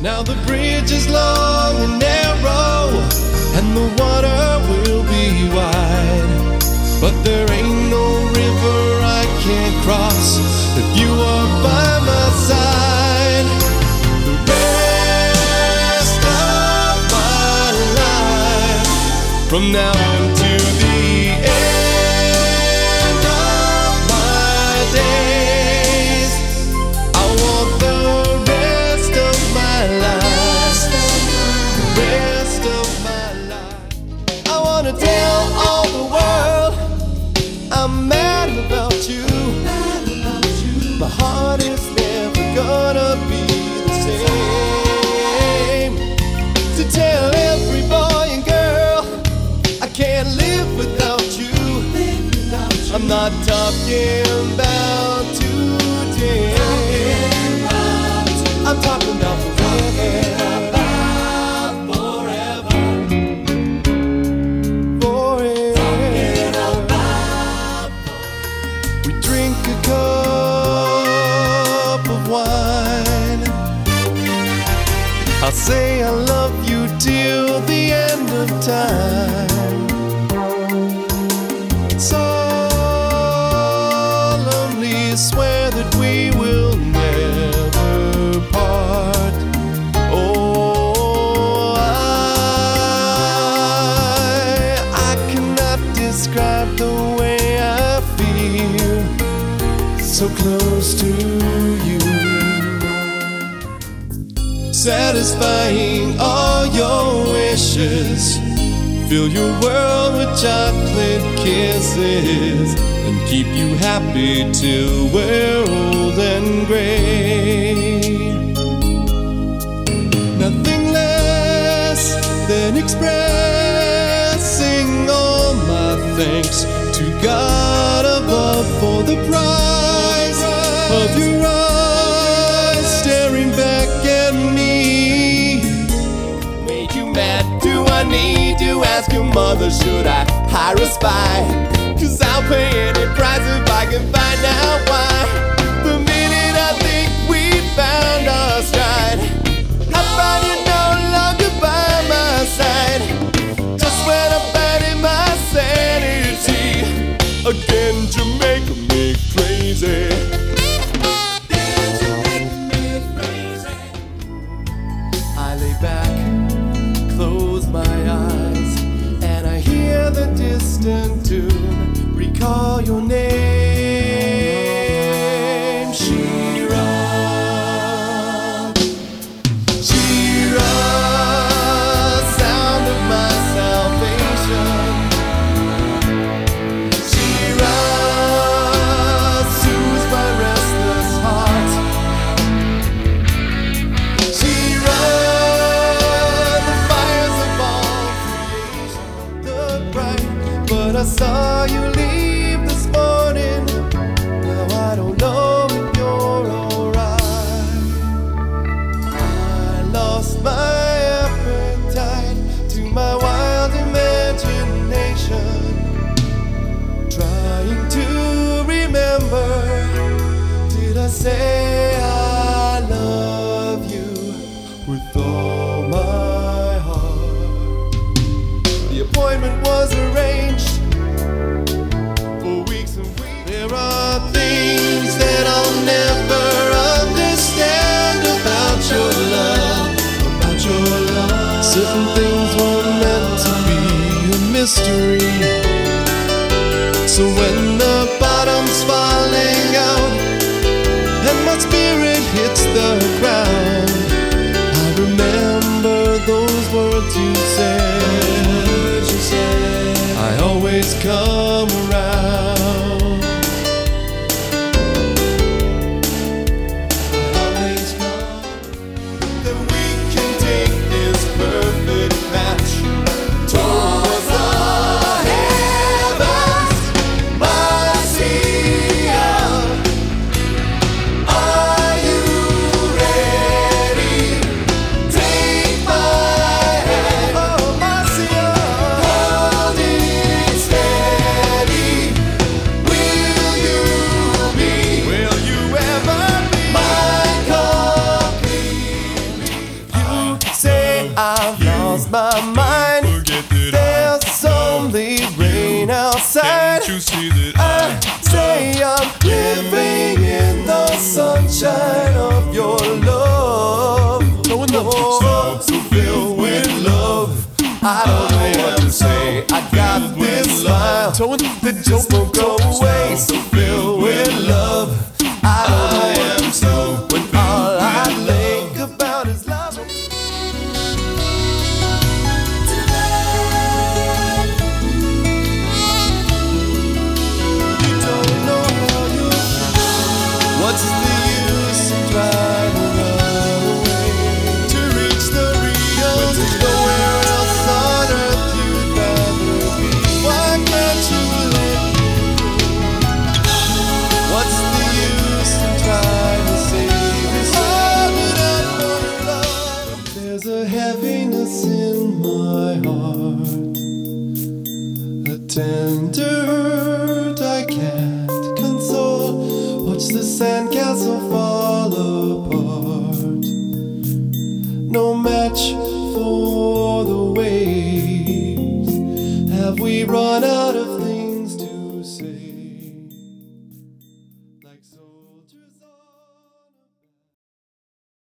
Now the bridge is long and narrow, and the water will be wide, but there ain't no river I can't cross if you are by my side. The rest of my life, from now until the end of my days, I want the rest of my life, rest of my life. I wanna tell all the world I'm mad about you. My heart is never gonna be the same. To tell every boy and girl I can't live without you. I'm not talking about today, I'm talking about forever. We drink a cup of wine, I'll say I love you till the end of time. Solemnly swear that we will never part. Oh, I cannot describe the way I feel so close to you, satisfying all your wishes. Fill your world with chocolate kisses and keep you happy till we're old and gray. Nothing less than expressing all my thanks to God above for the prize of your eyes staring back at me. Made you mad? Do I need to ask your mother? Should I hire a spy? 'Cause I'll pay any price if I can find out why. The minute I think we found our stride, I find you no longer by my side. Just when I'm finding my sanity again, Jamaica make crazy. I lay back, close my eyes, and I hear the distant tune recall your name, Shira. Shira, sound of my salvation. Shira, soothes my restless heart. Shira, the fires of all creation look bright, but I saw you leave this morning. Now I don't know if you're alright. I lost my appetite to my wild imagination, trying to remember. Did I say I love you with all my heart? The appointment was arranged for weeks and weeks. There are things that I'll never understand about your love, about your love. Certain things were meant to be a mystery. So when the bottom's falling out and my spirit hits the ground, I remember those words you said. I always come around. I always come. Then we can take this perfect match towards the heavens, Marcia. Are you ready? Take my hand, oh Marcia, hold it steady. my mind. There's only rain outside. Can't you see that I say I'm living in the sunshine of your love. Oh, so filled with love. I don't know what to say. I got this smile that just won't go away. So filled with love. I don't know what to do when all I think about is love. You don't know how you feel. What's the use in trying to run away to reach the real? When there's nowhere else on earth you'd rather be. Why can't you let me go? What's the use in trying to save yourself without your love? There's a heaviness in my heart, a tender I can't console. Watch the sandcastle fall